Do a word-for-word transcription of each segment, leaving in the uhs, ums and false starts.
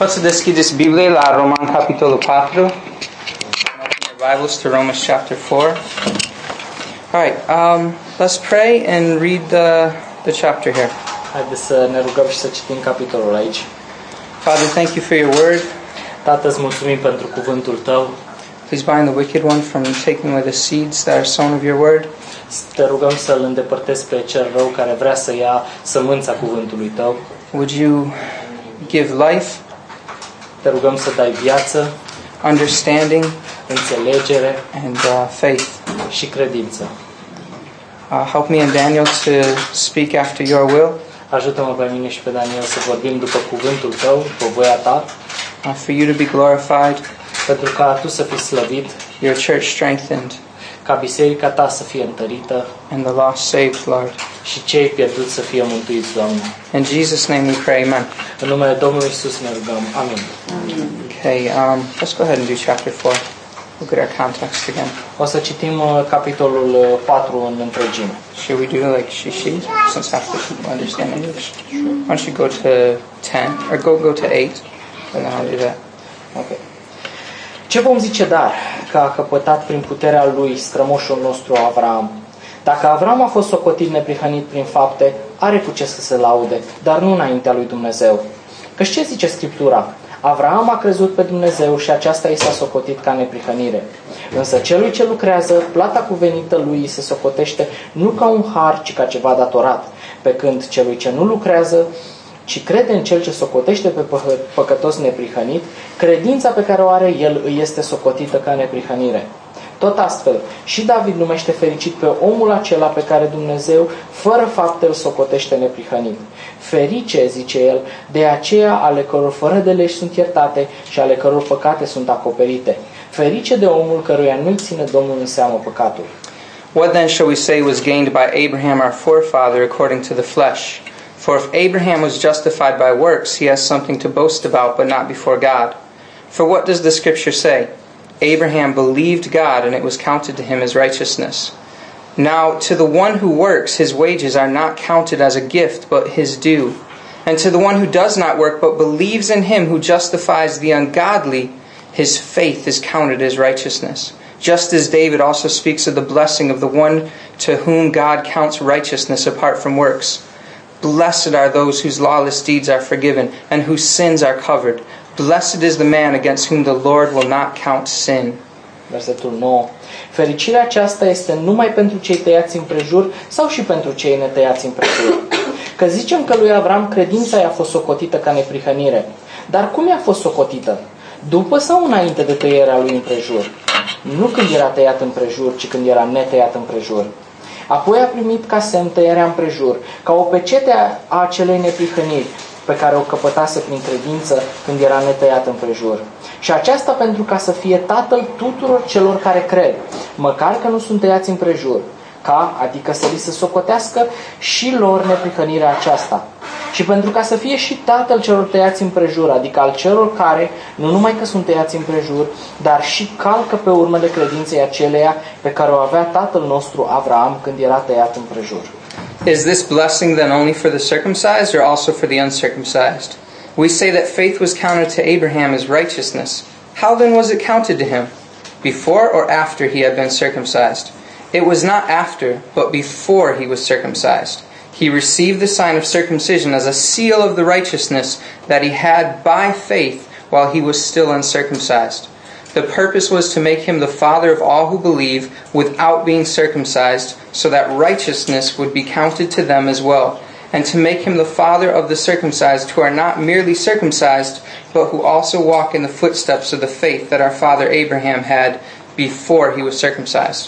Poți să deschideți Biblia la Roman capitolul patru. Open your Bibles to Romans chapter four. All right, um, let's pray and read the the chapter here. Haideți să ne rugăm și să citim capitolul aici. Father, thank you for your word. Tată, îți mulțumim pentru cuvântul tău. Please bind the wicked one from taking away the seeds that are sown of your word. Te rugăm să-l îndepărtezi pe cel rău care vrea să ia sămânța cuvântului tău. Would you give life, Te rugăm să dai viață, understanding, înțelegere and uh, faith? și credință. Uh, help me and Daniel to speak after your will. Ajută-mă pe mine și pe Daniel să vorbim după cuvântul tău, după voia ta, Uh, for you to be glorified, pentru ca tu să fii slăvit, your church strengthened, ca biserica ta să fie întărită and the lost saved, Lord. și cei pierduți să fie mântuiți, Doamne. In Jesus' name we pray, amen. În numele Domnului Iisus ne rugăm. Amin. Okay, um, let's go ahead and do chapter four. Look at our context again. O să citim uh, capitolul uh, patru în întregime. Should we do like she, she, since half the people understand English? Why don't you go to ten, or go go to eight, and then I'll do that. Okay. Ce vom zice dar că a căpătat prin puterea lui strămoșul nostru Avraam? Dacă Avraam a fost socotit neprihănit prin fapte, are cu ce să se laude, dar nu înaintea lui Dumnezeu. Căci ce zice Scriptura? Avraam a crezut pe Dumnezeu și aceasta i s-a socotit ca neprihănire. Însă celui ce lucrează, plata cuvenită lui se socotește nu ca un har, ci ca ceva datorat. Pe când celui ce nu lucrează, ci crede în cel ce socotește pe păcătos neprihănit, credința pe care o are el îi este socotită ca neprihănire. Tot astfel, și David numește fericit pe omul acela pe care Dumnezeu, fără fapte, îl socotește neprihănit. Ferice, zice el, de aceea ale căror fără de legi sunt iertate și ale căror păcate sunt acoperite. Ferice de omul căruia nu-i ține Domnul în seamă păcatul. What then shall we say was gained by Abraham our forefather according to the flesh? For if Abraham was justified by works, he has something to boast about, but not before God. For what does the Scripture say? Abraham believed God, and it was counted to him as righteousness. Now, to the one who works, his wages are not counted as a gift, but his due. And to the one who does not work, but believes in him who justifies the ungodly, his faith is counted as righteousness. Just as David also speaks of the blessing of the one to whom God counts righteousness apart from works. Blessed are those whose lawless deeds are forgiven, and whose sins are covered. Blessed is the man against whom the Lord will not count sin. Versetul nouă. Fericirea aceasta este numai pentru cei tăiați împrejur sau și pentru cei netăiați împrejur? Că zicem că lui Avram credința i-a fost socotită ca neprihănire. Dar cum i-a fost socotită? După sau înainte de tăierea lui împrejur? Nu când era tăiat împrejur, ci când era netăiat împrejur. Apoi a primit ca semn tăierea împrejur, ca o pecete a acelei neprihăniri pe care o căpătase prin credință când era netăiat împrejur. Și aceasta pentru ca să fie tatăl tuturor celor care cred, măcar că nu sunt tăiați împrejur, ca, adică să li se socotească și lor neprihănirea aceasta. Și pentru ca să fie și tatăl celor tăiați împrejur, adică al celor care, nu numai că sunt tăiați împrejur, dar și calcă pe urmele credinței aceleia pe care o avea tatăl nostru Avraam când era tăiat împrejur. Is this blessing then only for the circumcised or also for the uncircumcised? We say that faith was counted to Abraham as righteousness. How then was it counted to him? Before or after he had been circumcised? It was not after, but before he was circumcised. He received the sign of circumcision as a seal of the righteousness that he had by faith while he was still uncircumcised. The purpose was to make him the father of all who believe without being circumcised, so that righteousness would be counted to them as well, and to make him the father of the circumcised who are not merely circumcised, but who also walk in the footsteps of the faith that our father Abraham had before he was circumcised.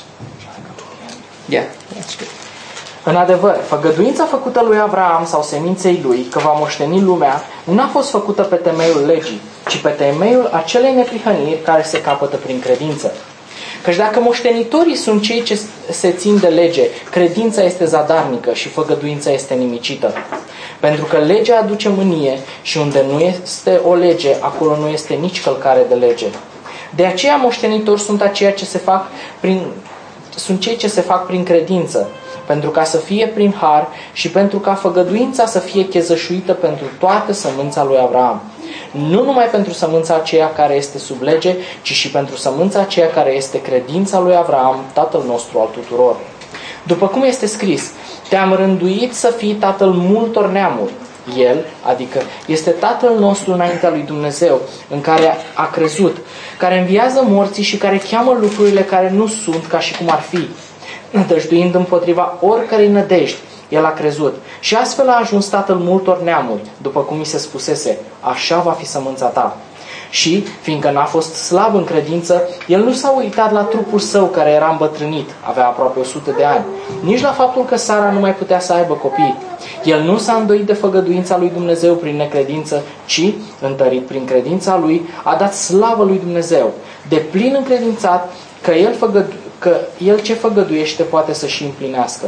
Yeah, that's good. În adevăr, făgăduința făcută lui Avraam sau seminței lui, că va moșteni lumea, nu a fost făcută pe temeiul legii, ci pe temeiul acelei neprihăniri care se capătă prin credință. Căci dacă moștenitorii sunt cei ce se țin de lege, credința este zadarnică și făgăduința este nimicită. Pentru că legea aduce mânie și unde nu este o lege, acolo nu este nici călcare de lege. De aceea moștenitori sunt aceia ce se fac prin, sunt cei ce se fac prin credință, pentru ca să fie prin har și pentru ca făgăduința să fie chezășuită pentru toată sămânța lui Avraam. nu numai pentru sămânța aceea care este sub lege, ci și pentru sămânța aceea care este credința lui Avram, tatăl nostru al tuturor. După cum este scris, te-am rânduit să fii tatăl multor neamuri. El, adică, este Tatăl nostru înaintea lui Dumnezeu, în care a crezut, care înviază morții și care cheamă lucrurile care nu sunt ca și cum ar fi, nădăjduind împotriva oricărei nădejdi. El a crezut și astfel a ajuns tatăl multor neamuri, după cum i se spusese, așa va fi sămânța ta. Și, fiindcă n-a fost slab în credință, el nu s-a uitat la trupul său care era îmbătrânit, avea aproape o sută de ani, nici la faptul că Sara nu mai putea să aibă copii. El nu s-a îndoit de făgăduința lui Dumnezeu prin necredință, ci, întărit prin credința lui, a dat slavă lui Dumnezeu, de plin încredințat că el, făgădu- că el ce făgăduiește poate să și împlinească.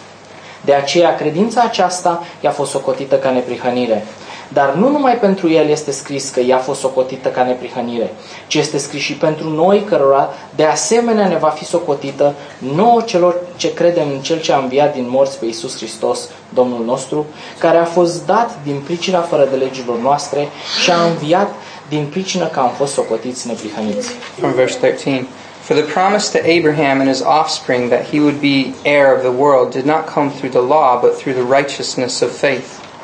De aceea, credința aceasta i-a fost socotită ca neprihănire. Dar nu numai pentru el este scris că i-a fost socotită ca neprihănire, ci este scris și pentru noi, cărora de asemenea ne va fi socotită, nouă celor ce credem în Cel ce a înviat din morți pe Iisus Hristos, Domnul nostru, care a fost dat din pricina fără de legilor noastre și a înviat din pricină că am fost socotiți neprihăniți. From verse thirteen. For the promise to Abraham and his offspring that he would be heir of the world did not come through the law, but through the righteousness of faith.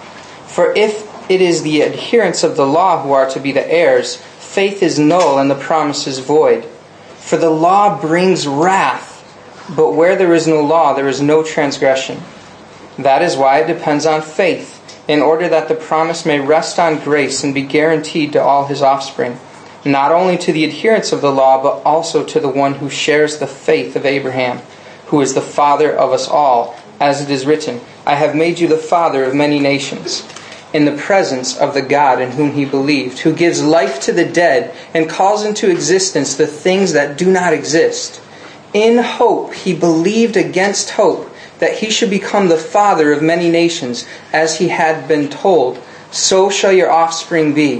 For if it is the adherents of the law who are to be the heirs, faith is null and the promise is void. For the law brings wrath, but where there is no law, there is no transgression. That is why it depends on faith, in order that the promise may rest on grace and be guaranteed to all his offspring, not only to the adherents of the law, but also to the one who shares the faith of Abraham, who is the father of us all, as it is written, I have made you the father of many nations, in the presence of the God in whom he believed, who gives life to the dead and calls into existence the things that do not exist. In hope he believed against hope that he should become the father of many nations, as he had been told, so shall your offspring be.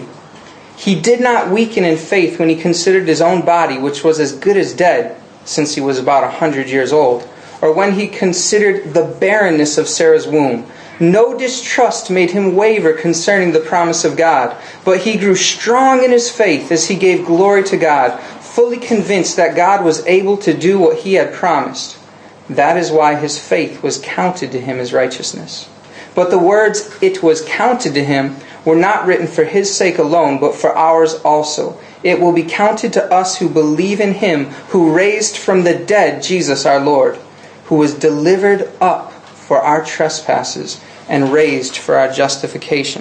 He did not weaken in faith when he considered his own body, which was as good as dead, since he was about a hundred years old, or when he considered the barrenness of Sarah's womb. No distrust made him waver concerning the promise of God, but he grew strong in his faith as he gave glory to God, fully convinced that God was able to do what he had promised. That is why his faith was counted to him as righteousness. But the words, it was counted to him, were not written for his sake alone, but for ours also. It will be counted to us who believe in him who raised from the dead Jesus our Lord, who was delivered up for our trespasses and raised for our justification.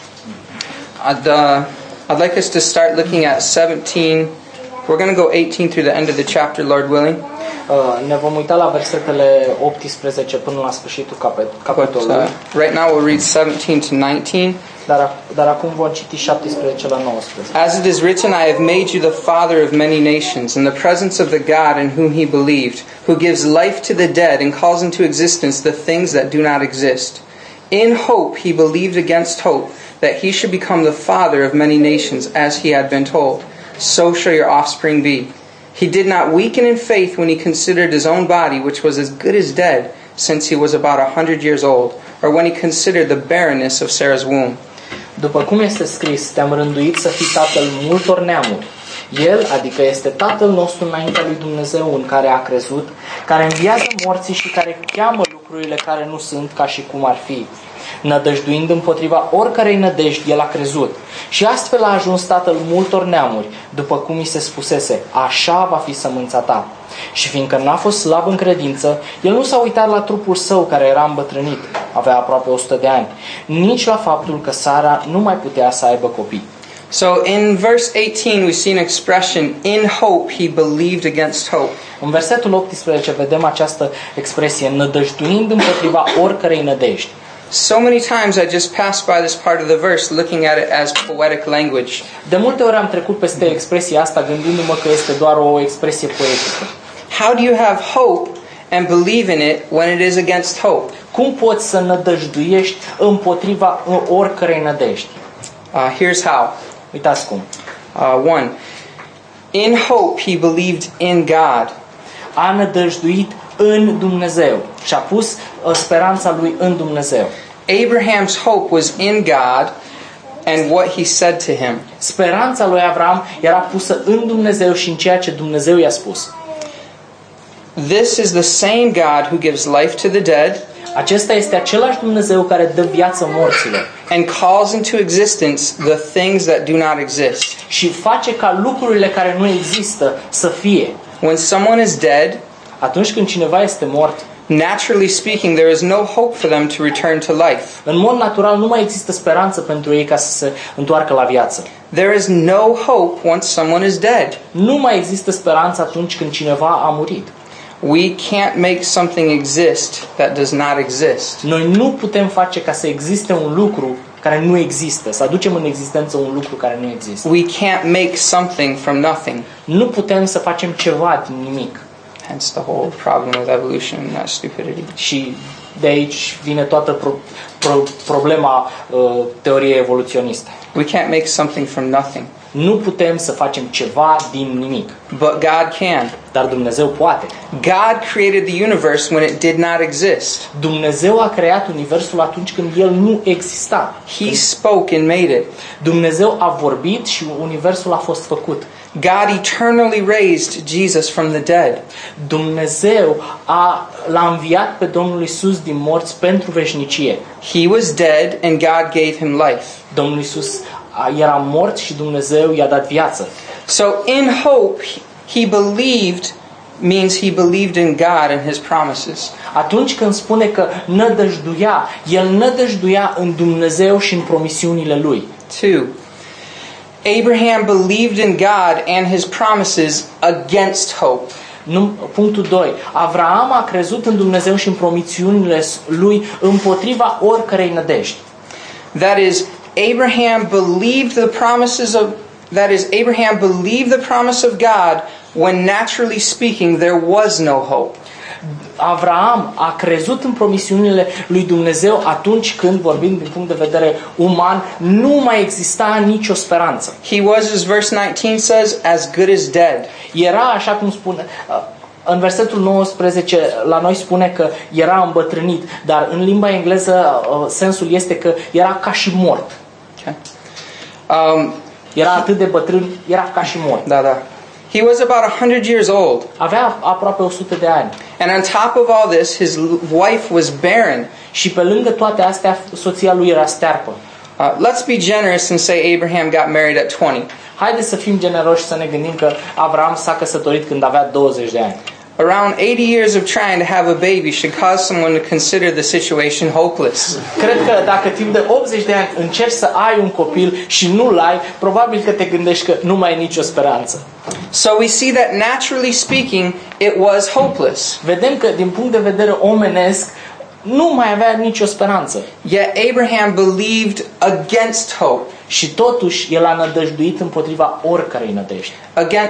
I'd, uh, I'd like us to start looking at seventeen. We're going to go eighteen through the end of the chapter, Lord willing. Uh, ne vom uita la versetele optsprezece până la sfârșitul capet- capitolului. But, uh, right now we'll read seventeen to nineteen. Dar, dar acum vom citi șaptesprezece la nouăsprezece. As it is written, I have made you the father of many nations, in the presence of the God in whom he believed, who gives life to the dead and calls into existence the things that do not exist. In hope he believed against hope, that he should become the father of many nations, as he had been told. So shall your offspring be. He did not weaken in faith when he considered his own body, which was as good as dead, since he was about a hundred years old, or when he considered the barrenness of Sarah's womb. După cum este scris, te-am rânduit să fii tatăl multor neamuri. El, adică este Tatăl nostru înaintea lui Dumnezeu, în care a crezut, care înviază morții și care cheamă lucrurile care nu sunt ca și cum ar fi. Nădăjduind împotriva oricărei nădejdi, el a crezut. Și astfel a ajuns tatăl multor neamuri, după cum i se spusese, așa va fi sămânța ta. Și fiindcă n-a fost slab în credință, el nu s-a uitat la trupul său care era îmbătrânit, avea aproape o sută de ani, nici la faptul că Sara nu mai putea să aibă copii. So in verse eighteen we see an expression, in hope he believed against hope. În versetul optsprezece vedem această expresie, nădăjduind împotriva oricărei nădejdi. So many times I just passed by this part of the verse looking at it as poetic language. De multe ori am trecut peste expresia asta gândindu-mă că este doar o expresie poetică. How do you have hope and believe in it when it is against hope? Cum poți să nădăjduiești împotriva oricărei nădejdi? Uh, here's how. Uitați cum. Uh, one, in hope he believed in God. A nădăjduit în Dumnezeu și a pus speranța lui în Dumnezeu. Abraham's hope was in God and what he said to him. Speranța lui Avram era pusă în Dumnezeu și în ceea ce Dumnezeu i-a spus. This is the same God who gives life to the dead. Acesta este același Dumnezeu care dă viață morților. And calls into existence the things that do not exist. Și face ca lucrurile care nu există să fie. When someone is dead, atunci când cineva este mort, naturally speaking, there is no hope for them to return to life. În mod natural nu mai există speranță pentru ei ca să se întoarcă la viață. There is no hope once someone is dead. Nu mai există speranță atunci când cineva a murit. We can't make something exist that does not exist. Noi nu putem face ca să existe un lucru care nu există, să aducem în existență un lucru care nu există. We can't make something from nothing. Nu putem să facem ceva din nimic. Hence the whole problem with evolution and that stupidity. Și de aici vine toată pro, pro, problema uh, teoriei evoluționiste. We can't make something from nothing. Nu putem să facem ceva din nimic. But God can. Dar Dumnezeu poate. God created the universe when it did not exist. Dumnezeu a creat universul atunci când el nu exista. He spoke and made it. Dumnezeu a vorbit și universul a fost făcut. God eternally raised Jesus from the dead. Dumnezeu a l-a înviat pe Domnul Iisus din morți pentru veșnicie. He was dead and God gave him life. Domnul Iisus era mort și Dumnezeu i-a dat viață. So in hope he believed means he believed in God and his promises. Atunci când spune că nădăjduia, el nădăjduia în Dumnezeu și în promisiunile lui. Two. Abraham believed in God and his promises against hope. Nu, punctul doi. Avraam a crezut în Dumnezeu și în promisiunile lui împotriva oricărei nădejdi. That is, Abraham believed the promises of that is Abraham believed the promise of God when naturally speaking there was no hope. Avraam a crezut în promisiunile lui Dumnezeu atunci când, vorbind din punct de vedere uman, nu mai exista nicio speranță. He was, as verse nineteen says, as good as dead. Era, așa cum spune, în versetul nouăsprezece la noi spune că era îmbătrânit, dar în limba engleză sensul este că era ca și mort. Okay. Um, era atât de bătrân, era ca și mort. Da, da. He was about a hundred years old. Avea aproape o sută de ani. And on top of all this, his wife was barren. Și pe lângă toate astea, soția lui era stearpă. Uh, let's be generous and say Abraham got married at twenty. Haideți să fim generoși să ne gândim că Avram s-a căsătorit când avea douăzeci de ani. Around eighty years of trying to have a baby should cause someone to consider the situation hopeless. Cred că dacă timp de optzeci de ani încerci să ai un copil și nu-l ai, probabil că te gândești că nu mai ai nicio speranță. So we see that naturally speaking, it was hopeless. Vedem că din punct de vedere omenesc nu mai avea nicio speranță. Yet Abraham believed against hope. Și totuși el a nădăjduit împotriva oricărei nădejdi. Again,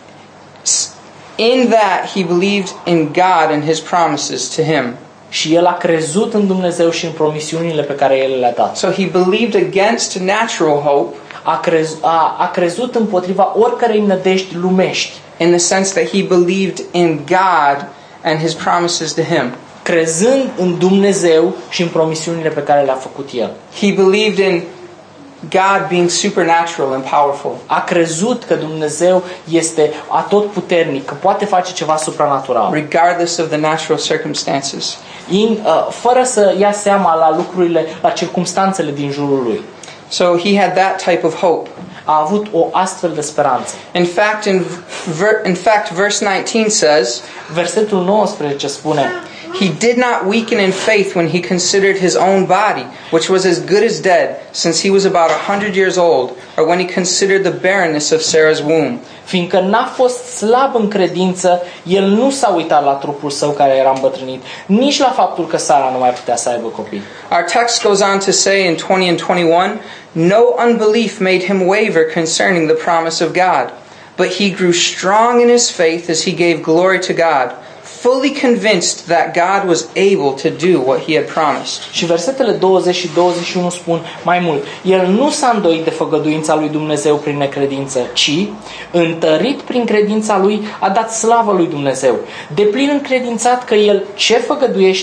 in that he believed in God and his promises to him. Și el a crezut în Dumnezeu și în promisiunile pe care el le-a dat. So he believed against natural hope. A, crez, a, a crezut împotriva oricărei nădejdi lumești. In the sense that he believed in God and his promises to him. Crezând în Dumnezeu și în promisiunile pe care le-a făcut el. He believed in God being supernatural and powerful. A crezut că Dumnezeu este atotputernic, că poate face ceva supranatural. Regardless of the natural circumstances. In, uh, fără să ia seama la lucrurile, la circumstanțele din jurul lui. So he had that type of hope. A avut o astfel de speranță. In fact, in, ver, in fact, verse nineteen says, versetul nouăsprezece spune, he did not weaken in faith when he considered his own body, which was as good as dead, since he was about a hundred years old, or when he considered the barrenness of Sarah's womb. Fiindcă n-a fost slab în credință, el nu s-a uitat la trupul său care era îmbătrânit, nici la faptul că Sara nu mai putea să aibă copii. Our text goes on to say in twenty and twenty-one, no unbelief made him waver concerning the promise of God, but he grew strong in his faith as he gave glory to God, fully convinced that God was able to do what he had promised. Și versetele douăzeci și douăzeci și unu spun mai mult. El nu s-a îndoit de făgăduința lui Dumnezeu prin necredință, ci, întărit prin credința lui, a dat slavă lui Dumnezeu. Deplin încredințat că el ce făgăduiește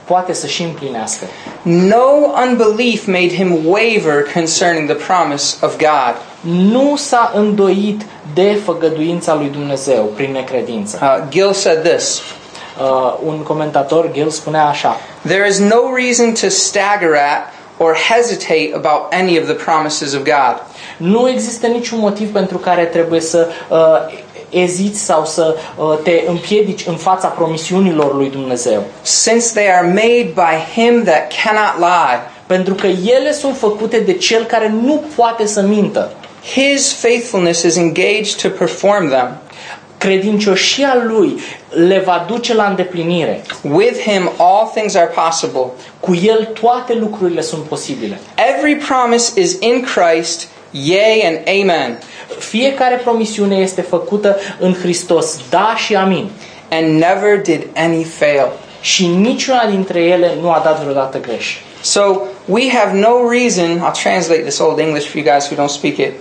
poate să și împlinească. No unbelief made him waver concerning the promise of God. Nu s-a îndoit de făgăduința lui Dumnezeu prin necredință. Uh, Gill said this. Uh, un comentator, Gill, spunea așa: There is no reason to stagger at or hesitate about any of the promises of God. Nu există niciun motiv pentru care trebuie să uh, eziți sau să uh, te împiedici în fața promisiunilor lui Dumnezeu. Since they are made by him that cannot lie. Pentru că ele sunt făcute de cel care nu poate să mintă. His faithfulness is engaged to perform them. Credincioșia lui le va duce la îndeplinire. With him all things are possible. Cu el toate lucrurile sunt posibile. Every promise is in Christ, yea and amen. Fiecare promisiune este făcută în Hristos, da și amin. And never did any fail. Și niciuna dintre ele nu a dat vreodată greș. So we have no reason, I'll translate this old English for you guys who don't speak it.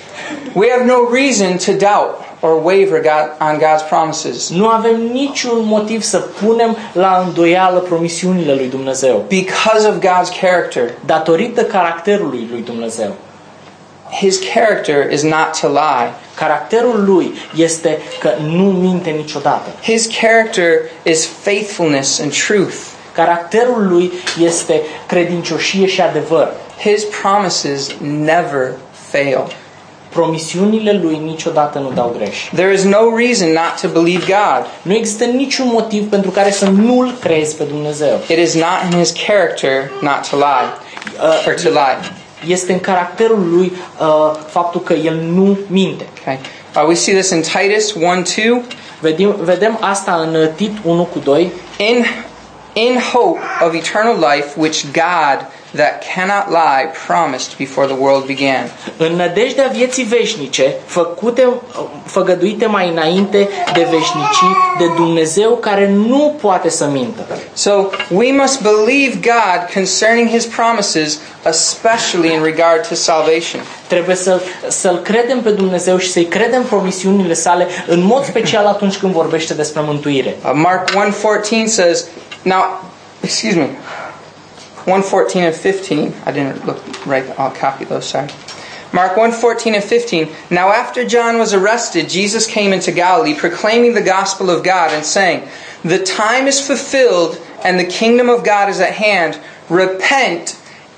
We have no reason to doubt or waver God, on God's promises. Nu avem niciun motiv să punem la îndoială promisiunile lui Dumnezeu. Because of God's character. Datorită caracterului lui Dumnezeu. His character is not to lie. Caracterul lui este că nu minte niciodată. His character is faithfulness and truth. Caracterul lui este credincioșie și adevăr. His promises never fail. Promisiunile lui niciodată nu dau greș. There is no reason not to believe God. Nu există niciun motiv pentru care să nu-L crezi pe Dumnezeu. It is not in his character not to lie. Uh, or to lie. Este în caracterul lui uh, faptul că el nu minte. Okay. Uh, we see this in Titus one two. Vedem, vedem asta în Tit unu cu doi. In in hope of eternal life which God that cannot lie promised before the world began. În nădejdea vieții veșnice, făcute, făgăduite mai înainte de veșnicii, de Dumnezeu care nu poate să mintă. So we must believe God concerning his promises, especially in regard to salvation. Trebuie să, să-L credem pe Dumnezeu și să-i credem promisiunile sale, în mod special atunci când vorbește despre mântuire. Uh, Mark one fourteen says, now, excuse me, one fourteen and fifteen, I didn't look right, I'll copy those, sorry. Mark one fourteen and fifteen, now after John was arrested, Jesus came into Galilee, proclaiming the gospel of God and saying, the time is fulfilled and the kingdom of God is at hand. Repent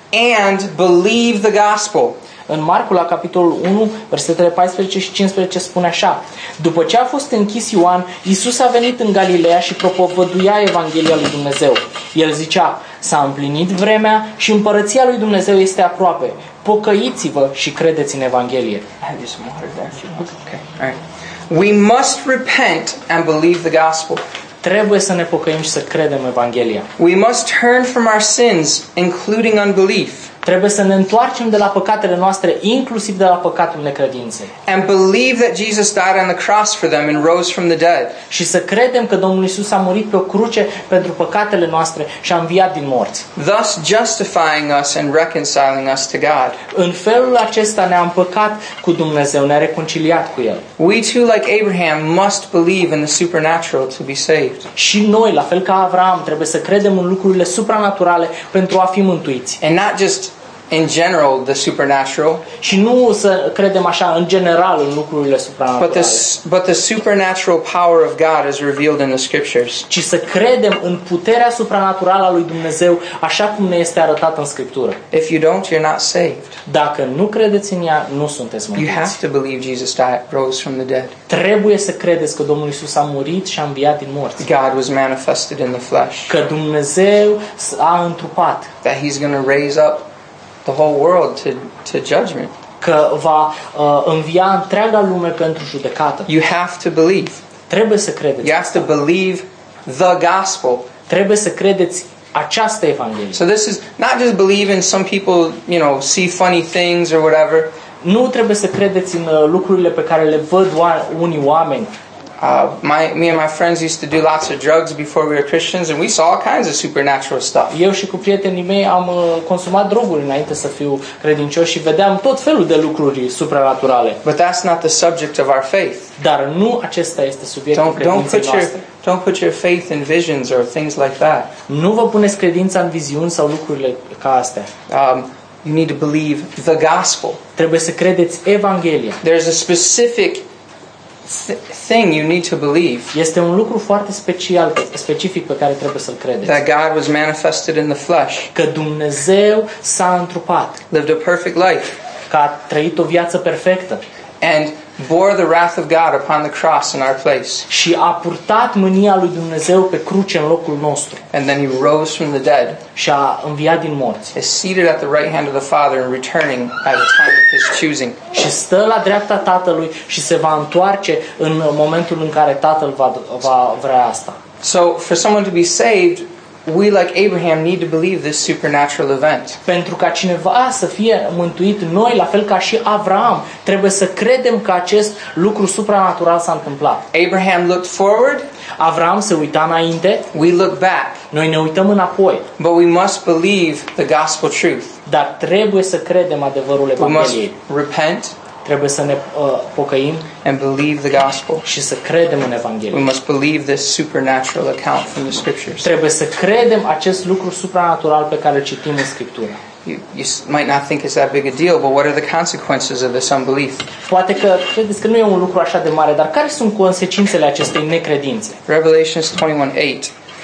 and believe the gospel. În Marcu, la capitolul unu, versetele paisprezece și cincisprezece spune așa: după ce a fost închis Ioan, Iisus a venit în Galileea și propovăduia Evanghelia lui Dumnezeu. El zicea: s-a împlinit vremea și împărăția lui Dumnezeu este aproape. Pocăiți-vă și credeți în Evanghelie. I have you some water there if you want. Okay. All right. We must repent and believe the gospel. Trebuie să ne pocăim și să credem Evanghelia. We must turn from our sins, including unbelief. Trebuie să ne întoarcem de la păcatele noastre, inclusiv de la păcatul necredinței. And believe that Jesus died on the cross for them and rose from the dead. Și să credem că Domnul Iisus a murit pe o cruce pentru păcatele noastre și a înviat din morți. Thus justifying us and reconciling us to God. În felul acesta ne-a împăcat cu Dumnezeu, ne-a reconciliat cu El. We too, like Abraham, must believe in the supernatural to be saved. Și noi, la fel ca Avram, trebuie să credem în lucrurile supranaturale pentru a fi mântuiți. And not just in general the supernatural, și nu să credem așa în general în lucrurile supranaturale, but the, but the supernatural power of God is revealed in the scriptures. ci să credem în puterea supranaturală a lui Dumnezeu, așa cum ne este arătată în Scriptură. If you don't, you're not saved. Dacă nu credeți în ea, nu sunteți You mântuiți. have to believe Jesus died, rose from the dead. Trebuie să credeți că Domnul Iisus a murit și a înviat din morți. God was manifested in the flesh. Că Dumnezeu a întrupat. That He's going to raise up the whole world to, to judgment. Că va uh, învia întreaga lume pentru judecată. You have to believe. Trebuie să credeți. You have to believe the gospel. Trebuie să credeți această Evanghelie. So this is not just believe in some people, you know, see funny things or whatever. Nu trebuie să credeți în uh, lucrurile pe care le văd unii oameni. Uh, my, me and my friends used to do lots of drugs before we were Christians, and we saw all kinds of supernatural stuff. Eu și cu prietenii mei am uh, consumat droguri înainte să fiu credincios și vedeam tot felul de lucruri supranaturale. But that's not the subject of our faith. Dar nu acesta este subiectul Don't, don't, credinței put your, noastre. don't put your faith in visions or things like that. Nu vă puneți credința în viziuni sau lucrurile ca astea. Um, you need to believe the gospel. Trebuie să credeți Evanghelia. There's a specific th- thing you need to believe. Este un lucru foarte special, specific pe care trebuie să-l credeți. That God was manifested in the flesh, Că Dumnezeu s-a întrupat, lived a perfect life, că a trăit o viață perfectă and bore the wrath of God upon the cross in our place. și a purtat mânia lui Dumnezeu pe cruce în locul nostru And then he rose from the dead, și a înviat din morți. is seated at the right hand of the Father and returning at a time of his choosing. Și stă la dreapta Tatălui și se va întoarce în momentul în care Tatăl va, va vrea asta. So for someone to be saved, we, like Abraham, need to believe this supernatural event. Pentru ca cineva să fie mântuit, noi, la fel ca și Avram, trebuie să credem că acest lucru supranatural s-a întâmplat. Abraham looked forward, Avram se uita înainte, we look back, noi ne uităm înapoi, but we must believe the gospel truth. dar trebuie să credem adevărul We must Evangheliei. repent Trebuie să ne uh, pocăim and believe the gospel. și să credem în We Evanghelie. must believe this supernatural account from the scriptures. Trebuie să credem acest lucru supranatural pe care îl citim în Scriptură. You, you s- might not think it's that big a deal, but what are the consequences of this unbelief? Poate că credeți că nu e un lucru așa de mare, dar care sunt consecințele acestei necredințe? Revelations twenty-one eight.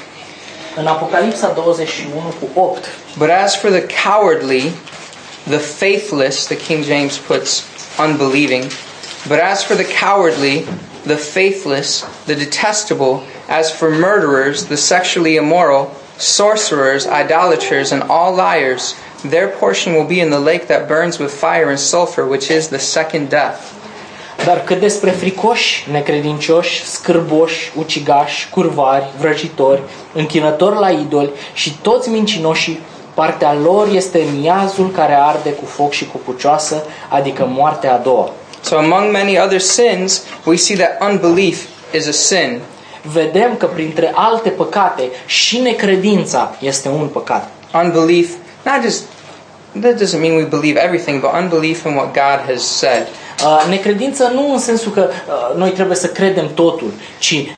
În Apocalipsa douăzeci și unu cu opt. But as for the cowardly, the faithless, the King James puts unbelieving, but as for the cowardly, the faithless, the detestable, as for murderers, the sexually immoral, sorcerers, idolaters, and all liars, their portion will be in the lake that burns with fire and sulfur, which is the second death. Dar cât despre fricoși, necredincioși, scârboși, ucigași, curvari, vrăjitori, închinători la idoli și toți mincinoșii, partea lor este miazul care arde cu foc și cu pucioasă, adică moartea a doua. So among many other sins, we see that unbelief is a sin. Vedem că printre alte păcate și necredința este un păcat. Unbelief, not just, that doesn't mean we believe everything, but unbelief in what God has said. Uh, necredință nu în sensul că uh, noi trebuie să credem totul, ci